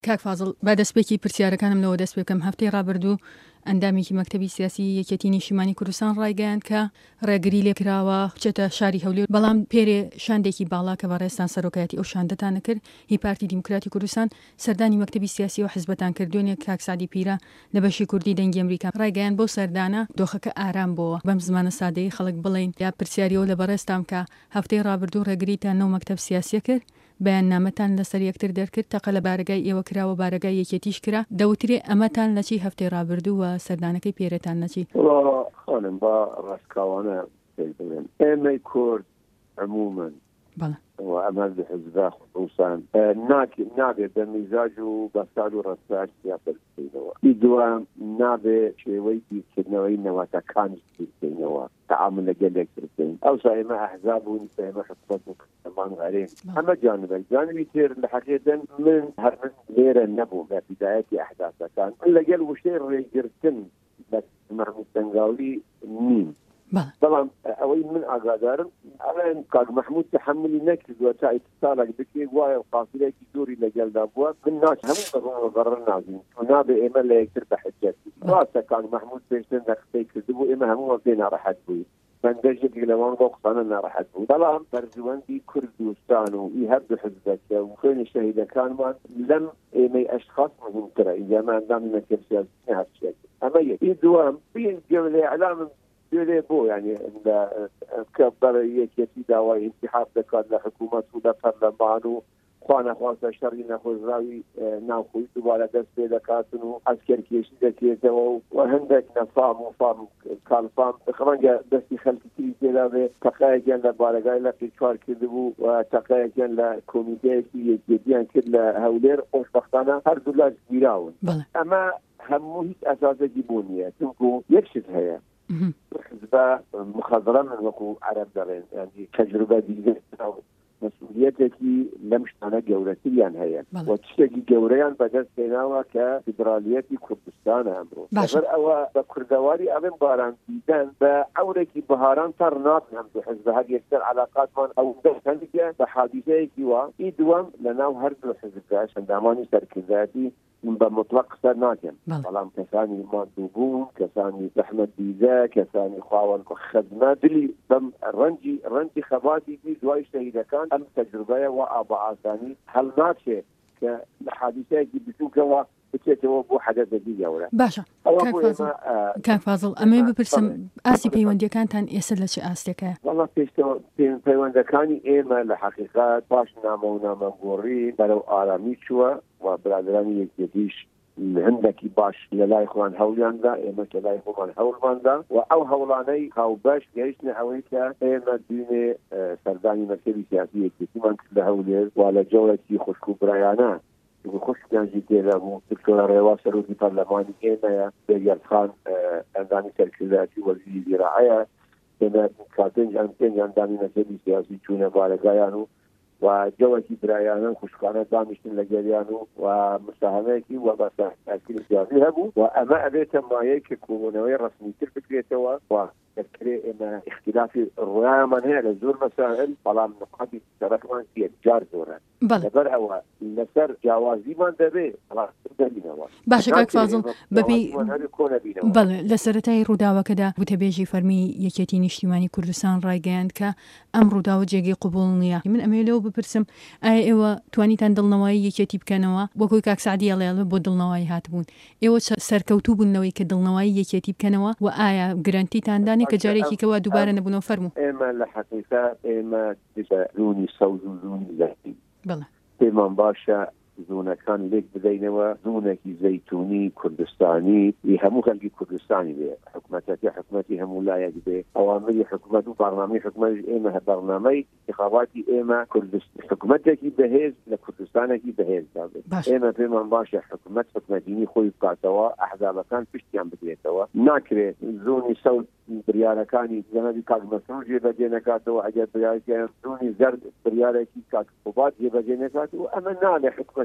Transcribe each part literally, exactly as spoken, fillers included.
کاک فازڵ با دەستپێکی پرسیارەکانمەوە دەست پێ بکەم. هەفتەی ڕابردوو ئەندامێکی مەکتەبی سیاسی یەکێتی نیشتیمانی کوردستان ڕایگەیاند کە ڕێگری لێکراوە بچێتە شاری هەولێر، بەڵام پێرێ شاندێکی باڵا کە بەڕێستان سەرۆکایەتی ئەو شاندەتان نەکرد، هی پارتی دیموکراتی کوردستان سەردانی مەکتەبی سیاسی و حزبەتان کردوێنێ. کاک سعدی پیرە لە بەشی کوردی دەنگی ئەمریکا ڕایگەیاند بۆ سەردانە دۆخەکە ئارام بووە. بەم زمانە سادەی خەڵک بڵین یا پرسیاریەوە لە بەڕێستان کە هەفتەی ڕابردوو ڕێگریتان نەو مەکتەب سیاسیە کرد، بەیان نامەتان لەسەر یەکتر دەرکرد، تەقە لە بارگای ئێوە کراوە، بارگای یەکێتیش کرا، دەوترێ ئەمەتان لەچی هەفتەی ڕابردوو و سەردانەکەی پێرەتان نەچی؟ خانم با ڕاستکاوانە بڵێن ئێمەی کورد عمومەن و ئەمە حزبا خصوصان نابێت بە میزاج و بەستار و ڕەفتار سیاست بکەینەوە. دووەم نابێت شێوەی بیرکردنەوەی نەواتەکان بکەینەوە، تعامل لەگەل یەکتر بکەین. ئەوسا ئێمە ئەحزاب بوون، ئێمە حکومەت و کەمان غەرێن. ئەمە جانبێک جانبی تر لە حەقیقەتەن من هەر من لێرە نەبووم لە بیدایەتی ئەحداثەکان، لەگەل وشەی ڕێگرتن بە محموود سەنگاوی نیم. بەڵام ئەوەی من ئاگادارم ئەڵێن کاک محموود تحملی نەکردووە تا ئیتسالێک بکرێت، وایە فاسیلێکی زۆری لەگەلدا بووە. من ناچ هەموو بەڕۆ بەڕ نازین و نابێ ئێمە لە یەکتر بە حجەت. ڕاستە کاک محموود پێشتر نەخسەی کردبوو، ئێمە هەمووە پێ ناڕەحەت بووین، بەندەژێکی لەوان بۆ قسانە ناڕەحەت بوو. بەڵام بەرژەوەندی کوردستان و ئی هەردوو حزبەکە و خوێنی شەهیدەکانمان لەم ئێمەی ئەشخاص مهمترە، ئینجا ئەندامی مەکتەب سیاسی هەرچێت. ئەمە یەک دووەم بین جێ ئەعلام بێ بۆ یعنی کە بەرە یەکێتی داوای انتخاب دەکات لە حکوومەت و لە پەرلەمان و خوانەخواستە شەڕی نەخۆشراوی ناوخۆی دووبارە دەست پێ دەکاتن و ئەسکەرکێشی دەکرێتەوە و هەندێک نەفام و فام کالفام ڕەنگە دەستی خەڵکی تێدا بێ. تەقایەکیان لە بارگای لە پێچوار کردبوو و تەقایەکیان لە کۆمیتەیەکی یەکێتیان کرد لە هەولێر. خۆشبەختانە هەردوو لاش گیراون. ئەمە هەموو هیچ ئەساسێکی بوو نییە، چونکو یەک شت هەیە، حزبە مخەزرە من وەکو عەرەب دەڵێن، ینی تەجروبە دیزە مەسئولیەتێکی لەم شتانە گەورەتریان هەیە و تشتێکی گەورەیان بەدەست هێناوە کە فیدرالیەتی کوردستانە ئەمڕۆ. لەبەر ئەوە بە کوردەواری ئەڵێن باران دیدەن بە ئەورێکی بەهاران تا ڕناتن هەموو حزبە هەر یەکسەر عەلاقاتمان ئەو دەستەندێکە بە حادیثەیەکی وا. ئی دووەم لەناو هەردوو حزبەکە ئەندامانی سەرکردایەتی بە مطلق قسە ناکەن، بەڵام کەسانی مادووبوون، کەسانی زەحمەت دیزە، کەسانی خاوەن خەزمە دلی بەم ڕەنجی ڕەنجی خەباتی دی دوای شەهیدەکان ئەم تەجروبەیە و ئابە ئاسانی هەڵ ناچێت کە لە حادیثەیەکی بچووکەوە بچێتەوە بۆ حەدەثێکی گەورە. باشە کاک فازڵ، ئەمەی بپرسم ئاسی پەیوەندیەکانتان ئێستا لە چه ئاستێکە؟ وەڵا پێشتەوە پەیوەندەکانی ئێمە لە حەقیقەت باش نامە و نامەگۆڕی بەرەو ئارامی چووە و برادرانی یەکێتیش هەندێکی باش لە لای خۆیان هەوڵیاندا، ئێمە کە لای خۆمان هەوڵماندا و ئەو هەوڵانەی هاوبەش گەیشتنە ئەوەی کە ئێمە دوێنێ سەردانی مەکتەبی سیاسی یەکێتیمان کرد لە هەولێر و لە جەوڵێکی خوشک و برایانە خوشکیانجی تێدا بوو. دکتۆرە ڕێوا سەرۆکی پەرلەمانی ئێمەیە، بێگەردخان ئەندامی سەرکردایەتی وەزیری زیراعەیە، ئێمە کاتێنج ئەندێنج ئەندامی مەکتەبی سیاسی چوونە بارگایان و و جەوەکی برایانە خوشکانە دانیشتن لە گەریان و و مساهمەیەکی و بەسەرکردی سیاسی هەبوو و ئەمە ئەبێتە مایەی کە کۆبوونەوەی ڕەسمیتر بکرێتەوە و دەکرێ ئێمە اختلافی ڕۆیامان هەیە لە زۆر مەسائل، بەڵام نقاطی سەرەکمان یەکجار زۆرە. لەبەر ئەوە لەسەر جیاوازیمان دەبێت دەبینەوە. باشە کاک فازڵ، بەپێی بەڵێ لە سەرەتای ڕووداوەکەدا وتەبێژی فەرمی یەکێتی نیشتیمانی کوردستان ڕایگەیاند کە ئەم ڕووداوە جێگەی قبوڵ نییە. من ئەمێ لەوە بپرسم، ئایا ئێوە توانیتان دڵنەوەی یەکێتی بکەنەوە؟ وەکوی کاک سعدی ئەڵێ بۆ دڵنەوەی هاتبوون، ئێوە سەرکەوتوو بوونەوەی کە دڵنەوەی یەکێتی بکەنەوە و ئایا گرانتیتان دانی کە جارێکی کەوا دووبارە نەبوونەوە فەرموو؟ ئێمە لە حەقیقەت ئێمە زوونی سەوز و زوونی زەرتی پێمان باشە زوونەکان لێک بدەینەوە، زوونێکی زەیتونی کوردستانی هەموو خەڵکی کوردستانی بێ، حکومەتەتی حکومەتی هەموو لایەک بێ، ئەوامری حکومەت و بەرنامەی حکومەت ئێمە بەرنامەی انتخاباتی ئێمە کوردستان حکومەتێکی بەهێز لە کوردستانێکی بەهێزدا بێت. ئێمە پێمان باشە حکومەت حکومەتینی خۆی بکاتەوە، ئەحزابەکان پشتیان بگرێتەوە، ناکرێت زۆنی سەوز بریارەکانی جەنەبی کاک مەسعود جێبەجێ نەکاتەوە، ئەگەر بریارێکی زۆنی زەرد بریارێکی کاک قوبات جێبەجێ نەکات و ئەمە نالێ حکومەت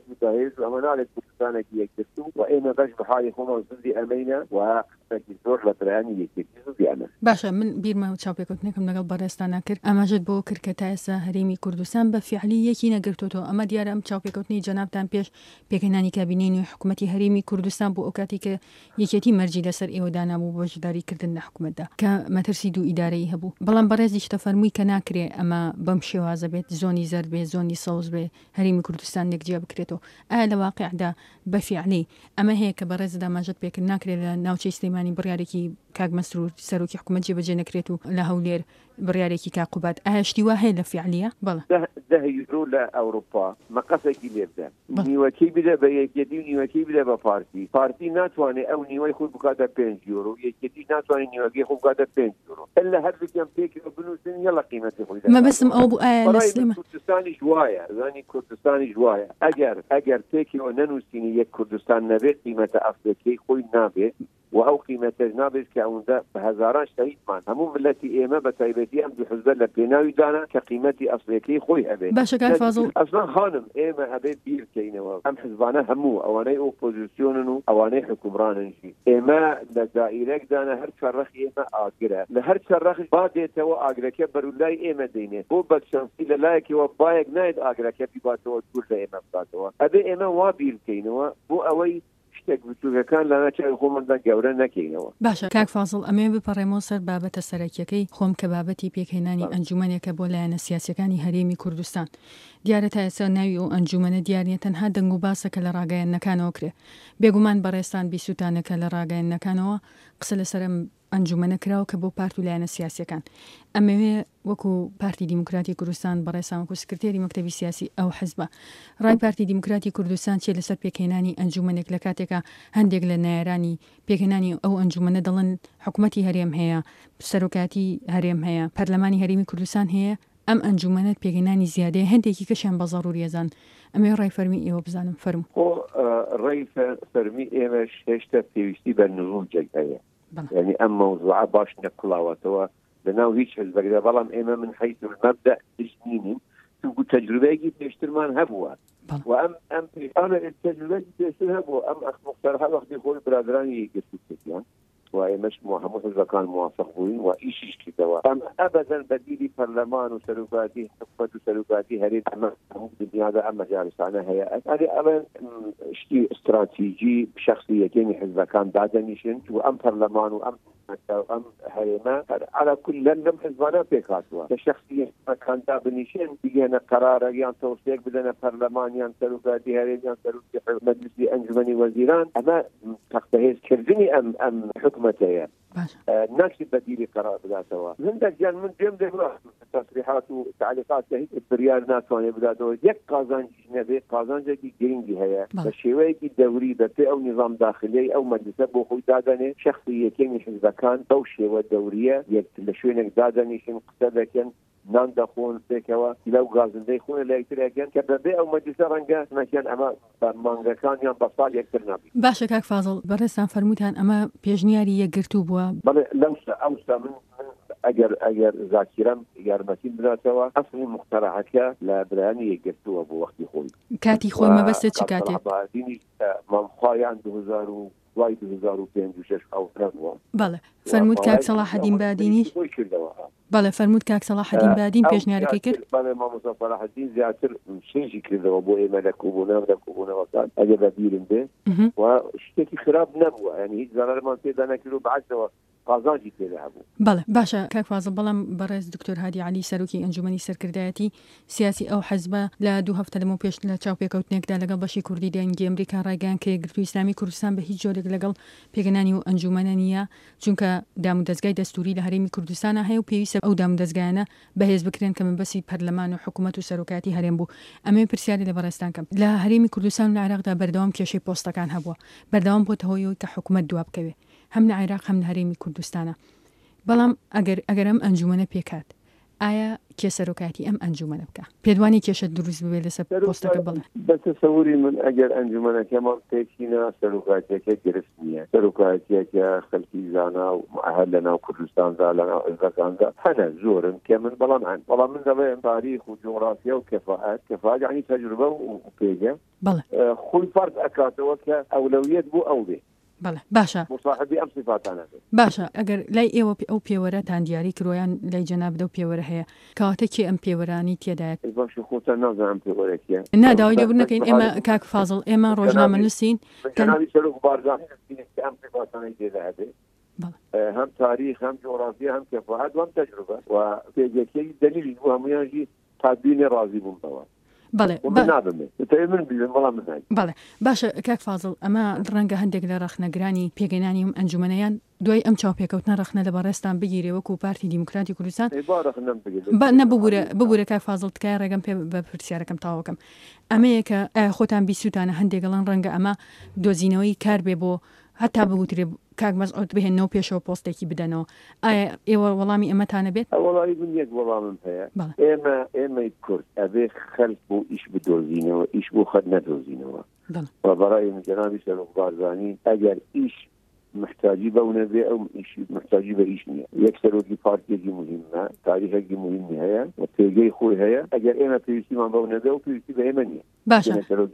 بداهێز ئەمە نالێت کوردستانێکی یەکگرتو و ئێمە بەش بەحالی خۆمان زندی ئەمەینە و زۆر لە برایانی یەکێتی زندیانە. باشە من بیرمە و چاوپێکوتنێکم لەگەڵ بەڕێستانە کرد ئەمەژت بۆ کرد کە تا ئێستا هەرێمی کوردستان بە فیعلی یەکی نەگرتوتەوە. ئەمە دیارە ئەم چاوپێکوتنی جەنابتان پێش پێکهێنانی کابینەی نوێی حکوومەتی هەرێمی کوردستان بۆ ئەو کاتی کە یەکێتی مەرجی لەسەر ئێوەدانا بوو بەشداریکردن لە حکوومەتدا کە مەترسی دوو ئیدارەی هەبوو. بەڵام بەڕێزیش تەفەرمووی کە ناکرێ ئەمە بەم شێوازە بێت، زۆنی زەرد بێ، زۆنی سەوز بێ، هەرێمی کوردستان یەکجیا بکرێتەوە. ئایا لە واقعدا بە فیعلی ئەمە هەیە کە بەڕێزدا ماژەت پێکرد ناکرێت لە ناوچەی سلێمانی بڕیارێکی کاک مەسرور سەرۆکی حکوومەت جێبەجێ نەکرێت و لە هەولێر بڕیارێکی کاقوبات ئایا شتی وا هەیە لە فیعلیە؟ بەڵێ ده یورو لە ئەوروپا مەقەسێکی لێ بدەن، نیوەکەی بدە بە یەکێتی و نیوەکەی بدە بە پارتی. پارتی ناتوانێت ئەو نیوەی خۆی بکاتە پێنج یورو، یەکێتی ناتوانێت نیوەکەی خۆی بکاتە پێنج یورو. ئەللا هەردووکیان پێکرێ بنووسن یەڵە قیمەتی خۆی دەن. مەبەستم ئەو بوو ئایا لە سلێمە کوردستانیش وایە، زانی کوردستانیش وایە ئەگەر ئەگەر پێکەوە نەنووسینی یەک کوردستان نەبێت قیمەتە ئەفریقیای خۆی نابێت و ئەو قیمەتە نابێت کە ئەوەندە بە هەزاران شەهیدمان هەموو ملەتی ئێمە بە تایبەتی ئەم دوو حزبە لە پێناوی دانا کە قیمەتی ئەفریقیای خۆی هەبێت. باشە کاک فازڵ ئەسڵان خانم ئێمە هەبێت بیرکەینەوە ئەم حزبانە هەموو ئەوانەی ئۆپۆزیسیۆنن و ئەوانەی حکومڕاننجی ئێمە لە دائیرەکدانە هەر چەرڕەخی ئێمە ئاگرە لە هەر چەرڕەخش با دێتەوە ئاگرەکە بەرولای ئێمە دێنێت بۆ بەچەنسی لەلایەکەوە بایەک نایێت ئاگرەکە بیباتەوە دوور لە ئێمە بکاتەوە. ئەبێ ئێمە وا بیرکەینەوە بۆ ئەوەی شتێک بچووکەکان لە ناچای خۆماندا گەورە نەکەینەوە. باشە کاک فازڵ ئەمێ بپەڕێمەوە سەر بابەتە سەرەکیەکەی خۆم کە بابەتی پێکهێنانی ئەنجومەنێکە بۆ لایەنە سیاسیەکانی هەرێمی کوردستان. دیارە تا ئێستا ناوی ئەو ئەنجومەنە دیارە تەنها دەنگ و باسەکە لە ڕاگەیەنەکانەوە کرێ. بێگومان بەڕێستان بیسووتانەکە لە ڕاگەیەنەکانەوە قسە لەسەرم ئەنجومەنە کراوە کە بۆ پارت و لایەنە سیاسیەکان ئەمەوێ وەکو پارتی دیموکراتی کوردستان بەڕێسان وەکو سکرتێری مەکتەبی سیاسی ئەو حزبە ڕای پارتی دیموکراتی کوردستان چێ لەسەر پێکهێنانی ئەنجومەنێک لە کاتێکە هەندێک لە نایرانی پێکهێنانی ئەو ئەنجومەنە دەڵێن حکوومەتی هەرێم هەیە، سەرۆکاتی هەرێم هەیە، پەرلەمانی هەرێمی کوردستان هەیە، ئەم ئەنجومەنەت پێکهێنانی زیادەیە هەندێکی کەشیان بە ضروری ئەزان. ئەمێ ڕای فەرمی ئێوە بزانم فەرمو. ڕای فەرمی ئێمەش هێشتا پێویستی بە نزوڵجێک هەیە، یعنی ئەم مەوزوعە باش نەقڵاوەتەوە لەناو هیچ حزبێکدا، بەڵام ئێمە من حیث المەبدە دژنینیم چونکو تەجروبەیەکی پێشترمان هەبووە و ئەم ئەم پێشانە تەجروبەیەکی پێشتر هەبووە. ئەم ئەخ مختەرها وەختی خۆی برادرانی یەکگرتوویان و ئێمەش هەموو حزبەکان موافق بووین و ئیشیش کردەوە. ئەم ئەبەدەن بەدیلی پەرلەمان و سەرۆکاتی حکومەت و سەرۆکاتی هەرێم ئەمە هەموو دنیادا ئەم مەجالسانە هەیە. ئەدی ئەڵێن شتی استراتیژی شخصی یەکێنی حزبەکان دادەنیشن و ئەم پەرلەمان و ئەم ئەم هەرێمە على كل لەم حزبانە پێکاتوە کە شخصی مەکاندا بنیشن بگەنە قەرارە یان تەوسیەک بدەنە پەرلەمانیان سەرۆکاتی هەرێمیان سەرۆکی مەجلیسی ئەنجومەنی وەزیران. ئەمە تەختەهێزکردنی ئەم ئەم حکومەتەیە ناکشی بەدیلی قەرار بداتەوە. هەندێک جان من پێم دەگوڵ تەسریحات و تعلیقات کە هیچ بریار ناتوانێت بداتەوە. یەک قازانجیش نەبێت، قازانجێکی گرنگی هەیە بە شێوەیەکی دەوری بەپێ ئەو نظام داخلیەی ئەو مەجلیسە بۆ خۆی دادەنێ شخصی یەکێنی حزبەکان بەو شێوە دەوریە یەک لە شوێنێک دادەنیشن قسە دەکەن نان دەخۆن پێکەوە لەو گازندەی خۆی لە یەکترەکەن کە بەبێ ئەو مەجلیسە ڕەنگە نەکەن ئەمە مانگەکان یان بە ساڵ یەکتر نابێت. باشە کاک فازڵ بەڕێستان فەرمووتان ئەمە پێشنیاری یەکگرتوو بووە. بەڵێ لەوشتا ئەوستا من ئەگەر ئەگەر زاکیرەم یارمەتی بداتەوە ئەسڵی مختەرەعەکە لە برایانی یەکگرتووە بۆ وەختی خۆی کاتی خۆی مەبەستە چ کاتێک مامخوایان دوو هەزار و دوای دوو هەزار و پێنج و شەش ئەوترەوە. بەڵێ فەرمووت کاک سەلاحەدین بادینیش بەڵێ فەرمووت کاک سەلاحەدین بادین پێشنیارەکەی کرد. بەڵێ مامۆستا سەلاحەدین زیاتر شێژی کردەوە بۆ ئێمە لە کوبوونەوە لە کوبوونەوەکان ئەگەر بە بیرم بێ و شتێکی خراپ نەبووە، یعنی هیچ زەرەرمان پێدا نەکرد و بەعکسەوە قازانجی پێدا هەبوو. بەڵێ باشە کاک فازڵ بەڵام بەڕێز دکتۆر هادی عەلی سەرۆکی ئەنجومەنی سەرکردایەتی سیاسی ئەو حەزبە لە دوو هەفتە لەمەوە پێش لە چاوپێکەوتنێکدا لەگەڵ بەشی کوردی دەنگی ئەمریکا ڕایگەیاند کە یەکگرتووی ئیسلامی کوردستان بە هیچ جۆرێک لەگەڵ پێگەنانی و ئەنجومەنە نییە، چونکە دام و دەستگای دەستوری لە هەرێمی کوردستانە هەیە و پێویستە ئەو دام و دەستگایانە بەهێز بکرێن کە مەبەستی پەرلەمان و حکوومەت و سەرۆکاتی هەرێم بوو. ئەمێ پرسیاری لە بەڕێستان کەم لە هەرێمی کوردستان و لە عێراقدا بەردەوام کێشەی پۆستەکان هەبووە، بەردەوام بۆتە هۆیەوەی کە حکوومەت دواب بکەوێ هەم لە عێراق هەم لە هەرێمی کوردستانە. بەڵام ئەگەر ئەگەر ئەم ئەنجومەنە پێکات ئایا کێ سەرۆکاتی ئەم ئەنجومەنە بکە پێدوانی کێشە دروست ببێت لەسەر پۆستەکە بڵێ بە تەسەووری من ئەگەر ئەنجومەنەکەمان تێکینە سەرۆکاتیەکە گرفت نییە سەرۆکاتیەکە خەڵکی زانا و معهد لەناو کوردستاندا لەناو ئەزەکاندا هەنە زۆرن کە من بەڵام هەن بەڵام من دەڵێن تاریخ و جۆغرافیا و کەفاءەت کەفاءەت یعنی تەجروبە و پێگە خۆی فەرق ئەکاتەوە کە ئەولەویەت بوو ئەو بێ بەڵێ باشە مصاحبی ئەم صفاتانە باشە ئەگەر لای ئێوە ئەو پێوەرەتان دیاری کڕۆیان لای جەنابدە و پێوەرە هەیە کەواتە کێ ئەم پێوەرانی تێدایە باشە خۆتان نازانم پێوەرەکیە ناداوای لێبوون نەکەین ئێمە کاک فازڵ ئێمە ڕۆژنامە نووسین جەنابی سەرۆک بارزانی ئەم صفاتانەی تێدا هەبێ هم تاریخ هم جغرافیا هم کەفاءەت و هم تەجروبە و پێگەکەی دلیلی بوو هەموویانژی تادبینی ڕازی بوومەوە بەڵێ بەڵێ باشە کاک فازڵ ئەمە ڕەنگە هەندێک لە ڕەخنەگرانی پێگەیانی ئەم ئەنجومەنەیان دوای ئەم چاوپێکەوتنە ڕەخنە لە بەڕێستان بگیرێ وەکو پارتی دیموکراتی کوردستان نەببوورە ببوورە کاک فازڵ تکای ڕێگەم پێ بە پرسیارەکەم تاوەکەم ئەمەیە کە خۆتان بیسووتانە هەندێکگەڵان ڕەنگە ئەمە دۆزینەوەی کار بێ بۆ هەتا بگوترێ کاک مەزعود بهێنەوە پێشەوە پۆستێکی بدەنەوە ئایا ئێوە وەڵامی ئەمەتانە بێت وەڵامی من یەک وەڵامم هەیە ئێمە ئێمەی کورد ئەبێ خەلک بۆ ئیش بدۆزینەوە ئیش بۆ خەت نەدۆزینەوە بەڕای من جەنابی سەرۆک بارزانی ئەگەر ئیش محتاجی بەونە بێ ئەو ئیشی محتاجی بە ئیش نییە یەک سەرۆکی پارتێکی مهمە تاریخێکی مهمی هەیە و پێگەی خۆی هەیە ئەگەر ئێمە پێویستیمان بەونە بێ و پێویستی بە ئێمە نییە باشە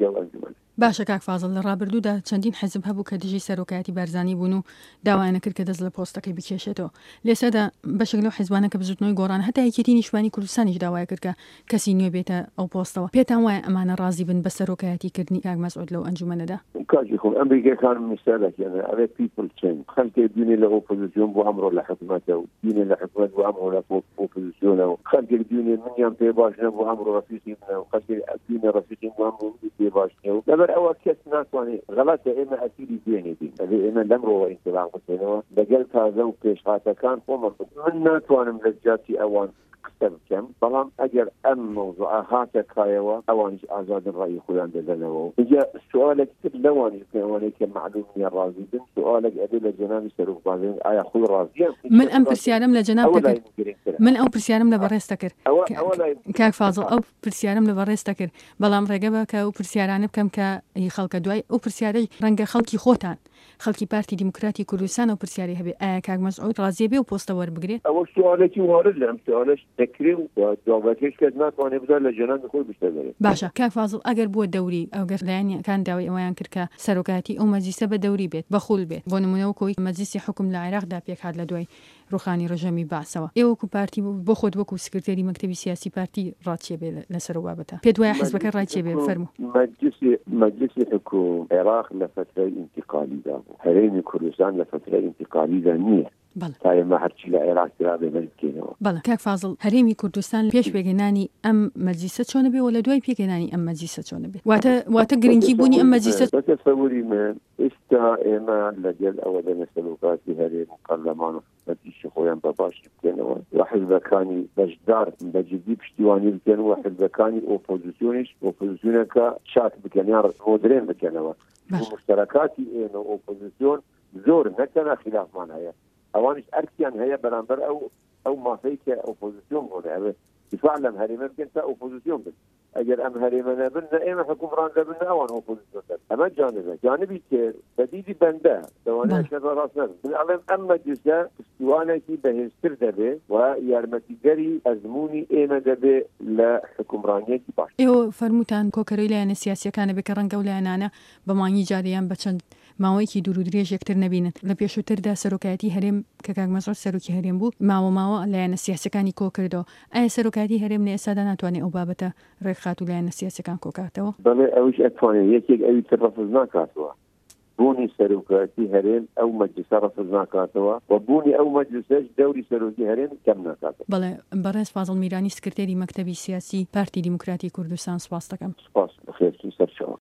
باشە کاک فازڵ لە ڕابردوودا چەندین حەزب هەبوو کە دژی سەرۆکایەتی بارزانی بوون و داوایانە کرد کە دەست لە پۆستەکەی بکێشێتەوە لێسەدا بەشێک لەو حیزبانە کە بزوتنەوەی گۆڕان هەتا یەکێتی نیشتوانی کوردستانیش داوای کرد کە کەسی نوێ بێتە ئەو پۆستەوە پێتان وایە ئەمانە ڕازی بن بە سەرۆکایەتی کردنی کاک مەزعود لەو ئەنجومەنەدا کاکی خۆم ئەمریکەکان میسالێکیانە ئەوێ پیپل چێن خەڵکێ بینێ لە ئۆپۆزیسیۆن بۆ ئەمڕۆ لە حکومەتە و بینێ لە حکومەت بۆ ئەمڕۆ لە ئۆپۆزیسیۆنەوە خەڵکێک بینێ منیان پێ باش نە بۆ ئەمڕۆ ڕەفیقی منە و خەڵکێک بینێ ڕەفیقی بۆ ئەمڕۆ پێ باش نییە و لەبەر ئەوە کەس ناتوانێت غەڵەتە ئێمە ئەسیری دوێنێ بین ئەبێ ئێمە لەمڕۆوە ئینتیڵام بکەینەوە لەگەڵ تازە و پێشهاتەکان خۆمە من ناتوانم لە جاتی ئەوان قسە بکەم بەڵام ئەگەر ئەم مەوزوعە هاتە کایەوە ئەوانیش ئازادن ڕای خۆیان دەدەنەوە اینجا سوالێک تر لەوانیش پێوانەیە کە معلوم نییە ڕازی بن سوالێک ئەبێ لە جەنابی سەرۆک بارزانی ئایا خۆی ڕازیە من ئەم پرسیارم لە جەناب دەکرد من ئەو پرسیارم لە بەڕێستە کرد کاک فازڵ ئەو پرسیارم لە بەڕێستە کرد بەڵام ڕێگە بە کە ئەو پرسیارانە بکەم کە خەڵکە دوای ئەو پرسیارەی ڕەنگە خەڵکی خۆتان خەڵکی پارتی دیموکراتی کوردستان و پرسیاری هەبێ ئایا کاک مەزعود ڕازیە بێ و پۆستە وەربگرێت ئەوە سوالێکی وارد لەم سوالش دەکرێ و جوابەکەش کەس ناتوانێت بدات لە جەنابی خۆی بشتەگەرێت باشە کاک فازڵ ئەگەر بووە دەوری ئەوگەر لایەنەکان داوای ئەویان کرد کە سەرۆکاتی ئەو مەجلیسە بە دەوری بێت بەخول بێت بۆ نمونەوە کۆی مەجلیسی حکوم لە عێراقدا پێکهات لە دوای ڕوخانی ڕژەمی باسەوە ئێوە وەکو پارتی بۆ خۆت وەکو سکرتێری مەکتەبی سیاسی پارتی ڕاچێ بێ لەسەر بابەتە پێت وایە حیزبەکە ڕاچێ بێ فەرموو مەجلیسی حکوم عێراق لە فترەی ئینتیقالیدا بوو هەرێمی کوردستان لە فترەی ئینتیقالیدا نییە تا ئێمە هەرچی لە عێراق کرا بێ بکەینەوە بەڵێ کاک فازڵ هەرێمی کوردستان پێش پێگەێنانی ئەم مەجلیسە چۆنە بێ و لە دوای پێگەێنانی ئەم مەجلیسە چۆنە بێت واتە واتە گرنگی بوونی ئەم مەجلیسە تەسەووری من ئێستا ئێمە لەگەڵ ئەوە لە سەرۆکاتی هەرێم و پەرلەمان و حکومەتیشی خۆیان بەباشی بکەنەوە و حیزبەکانی بەشدار بەجددی پشتیوانی بکەن و حیزبەکانی ئۆپۆزیسیۆنیش ئۆپۆزیسیۆنەکە چاک بکەن یان مۆدرێن بکەنەوە مشتەرەکاتی ئێمە ئۆپۆزیسیۆن زۆر نەتەنە خلافمان هەیە ئەوانش ئەرکیان هەیە بەرامبەر ئەو ئەو مافەی کە ئۆپۆزیسیۆن بۆ ئەوێ دفاع لەم هەرێمە بکەن تا ئۆپۆزیسیۆن بن ئەگەر ئەم هەرێمە نەبن ئێمە حکومڕان دەبن ئەوان ئۆپۆزیسیۆن دەبن ئەمە جانبە جانبی تر بەدیدی بەندە دەوانەیە شەڕ ڕاست نەبن من ئەڵێم ئەم مەجلیسە پشتیوانێکی بەهێزتر دەبێ و یارمەتیگەری ئەزموونی ئێمە دەبێ لە حکومڕانیەتی باش ئێوە فەرمووتان کۆکەرەی لایەنە سیاسیەکانە بێ کە ڕەنگە و لایەنانە بەمانی جارەیان بە چەند ماوەیەکی دوور و درێژ یەکتر نەبینن لە پێشووتردا سەرۆکایەتی هەرێم کە کاک مەزعود سەرۆکی هەرێم بوو ماوە ماوە لایەنە سیاسەکانی کۆکردەوە ئایا سەرۆکایەتی هەرێم لە ئێستادا ناتوانێت ئەو بابەتە ڕێکخات و لایەنە سیاسەکان کۆکاتەوە بەڵێ ئەوش ئەتوانێت یەکێک ئەوی تر ڕەفز ناکاتەوە بوونی سەرۆکایەتی هەرێم ئەو مەجلیسە ڕەفز ناکاتەوە و بوونی ئەو مەجلیسەش دەوری سەرۆکی هەرێم کەم ناکاتەوە بەڵێ بەڕێز فازڵ میرانی سکرتێری مەکتەبی سیاسی پارتی دیموکراتی کوردستان سپاس دەکەم سپاس بەخێر سەرچاوە